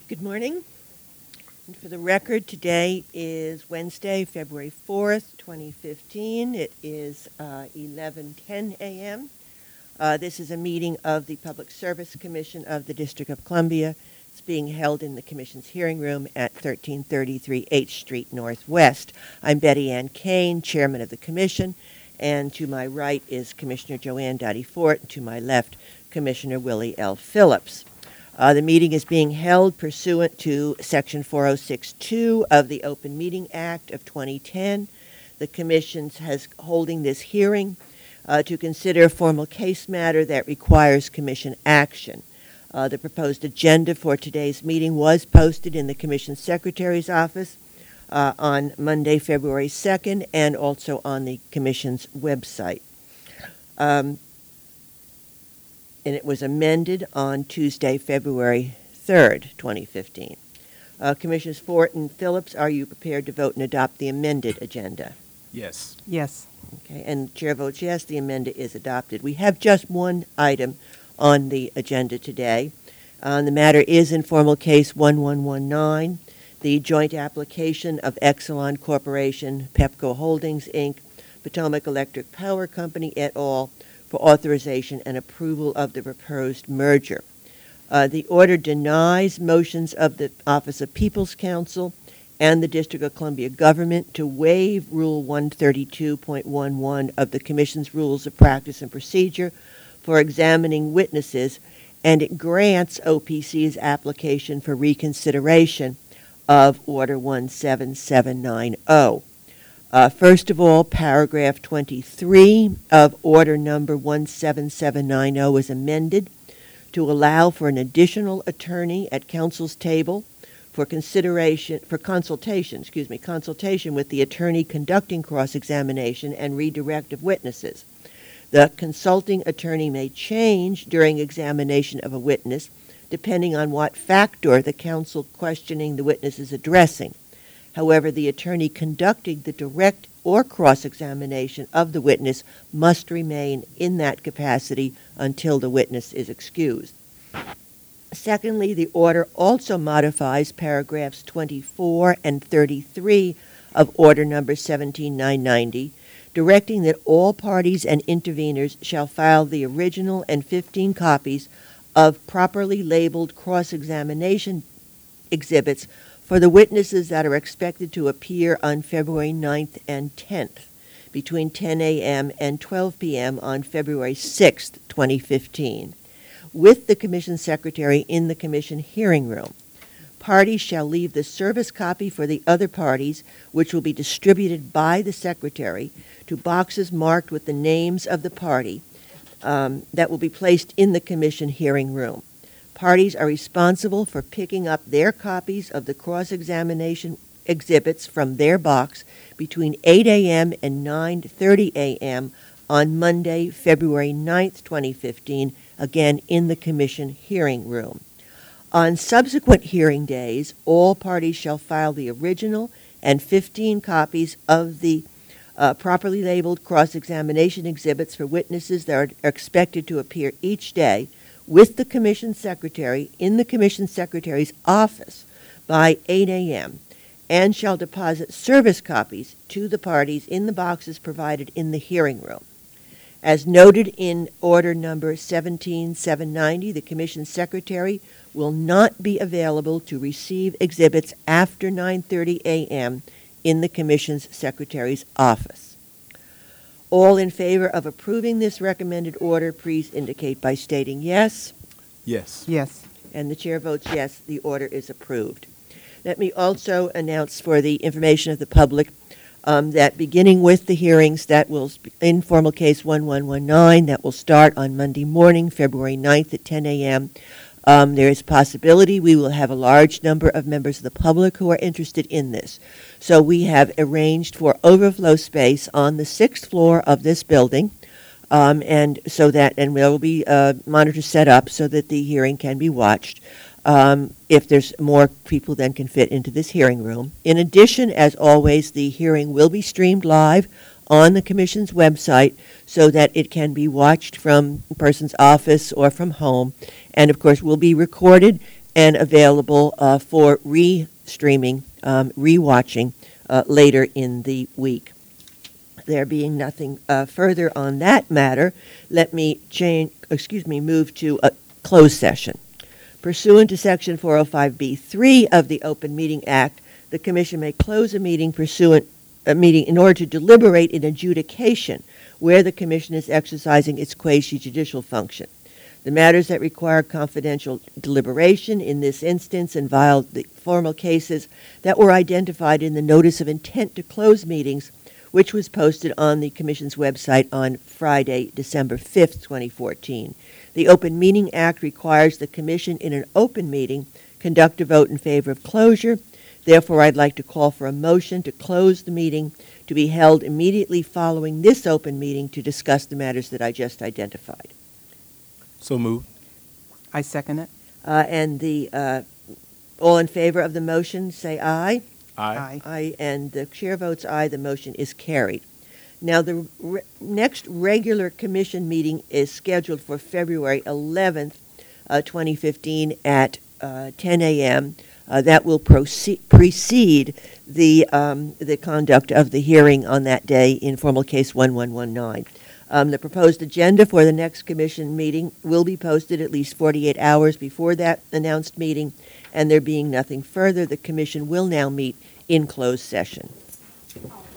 Good morning. And for the record, today is Wednesday, February 4th, 2015. It is 11:10 a.m. This is a meeting of the Public Service Commission of the District of Columbia. It's being held in the Commission's hearing room at 1333 H Street Northwest. I'm Betty Ann Kane, Chairman of the Commission, and to my right is Commissioner Joanne Dottie Fort, and to my left, Commissioner Willie L. Phillips. The meeting is being held pursuant to Section 406(2) of the Open Meeting Act of 2010. The Commission has holding this hearing to consider a formal case matter that requires Commission action. The proposed agenda for today's meeting was posted in the Commission Secretary's office on Monday, February 2nd, and also on the Commission's website. And it was amended on Tuesday, February 3rd, 2015. Commissioners Fort and Phillips, are you prepared to vote and adopt the amended agenda? Yes. Yes. Okay, and the chair votes yes, the amendment is adopted. We have just one item on the agenda today. The matter is informal case 1119, the joint application of Exelon Corporation, Pepco Holdings, Inc., Potomac Electric Power Company, et al., for authorization and approval of the proposed merger. The order denies motions of the Office of People's Counsel and the District of Columbia government to waive Rule 132.11 of the Commission's Rules of Practice and Procedure for examining witnesses, and it grants OPC's application for reconsideration of Order 17790. First of all, paragraph 23 of Order number 17790 is amended to allow for an additional attorney at counsel's table for consultation with the attorney conducting cross-examination and redirect of witnesses. The consulting attorney may change during examination of a witness depending on what factor the counsel questioning the witness is addressing. However, the attorney conducting the direct or cross-examination of the witness must remain in that capacity until the witness is excused. Secondly, the order also modifies paragraphs 24 and 33 of Order number 17990, directing that all parties and interveners shall file the original and 15 copies of properly labeled cross-examination exhibits for the witnesses that are expected to appear on February 9th and 10th, between 10 a.m. and 12 p.m. on February 6th, 2015, with the Commission Secretary in the Commission hearing room. Parties shall leave the service copy for the other parties, which will be distributed by the Secretary, to boxes marked with the names of the party that will be placed in the Commission hearing room. Parties are responsible for picking up their copies of the cross-examination exhibits from their box between 8 a.m. and 9:30 a.m. on Monday, February 9th, 2015, again in the Commission hearing room. On subsequent hearing days, all parties shall file the original and 15 copies of the properly labeled cross-examination exhibits for witnesses that are expected to appear each day with the Commission Secretary in the Commission Secretary's office by 8 a.m. and shall deposit service copies to the parties in the boxes provided in the hearing room. As noted in Order number 17790, the Commission Secretary will not be available to receive exhibits after 9:30 a.m. in the Commission's Secretary's office. All in favor of approving this recommended order, please indicate by stating yes. Yes. Yes. And the chair votes yes, the order is approved. Let me also announce for the information of the public that beginning with the hearings that will, informal case 1119, that will start on Monday morning, February 9th at 10 a.m., there is a possibility we will have a large number of members of the public who are interested in this. So we have arranged for overflow space on the 6th floor of this building, and there will be monitors set up so that the hearing can be watched. If there's more people than can fit into this hearing room. In addition, as always, the hearing will be streamed live on the Commission's website so that it can be watched from a person's office or from home, and of course will be recorded and available for re-streaming, re-watching later in the week. There being nothing further on that matter, let me move to a closed session. Pursuant to Section 405B3 of the Open Meeting Act, the Commission may close a meeting in order to deliberate in adjudication where the Commission is exercising its quasi-judicial function. The matters that require confidential deliberation in this instance involve the formal cases that were identified in the Notice of Intent to Close Meetings, which was posted on the Commission's website on Friday, December 5th, 2014. The Open Meeting Act requires the Commission in an open meeting conduct a vote in favor of closure. Therefore, I'd like to call for a motion to close the meeting to be held immediately following this open meeting to discuss the matters that I just identified. So moved. I second it. All in favor of the motion, say aye. Aye. Aye, and the chair votes aye. The motion is carried. Now, the next regular commission meeting is scheduled for February 11th, 2015 at 10 a.m. That will precede the conduct of the hearing on that day in formal case 1119. The proposed agenda for the next commission meeting will be posted at least 48 hours before that announced meeting, and there being nothing further, the commission will now meet in closed session.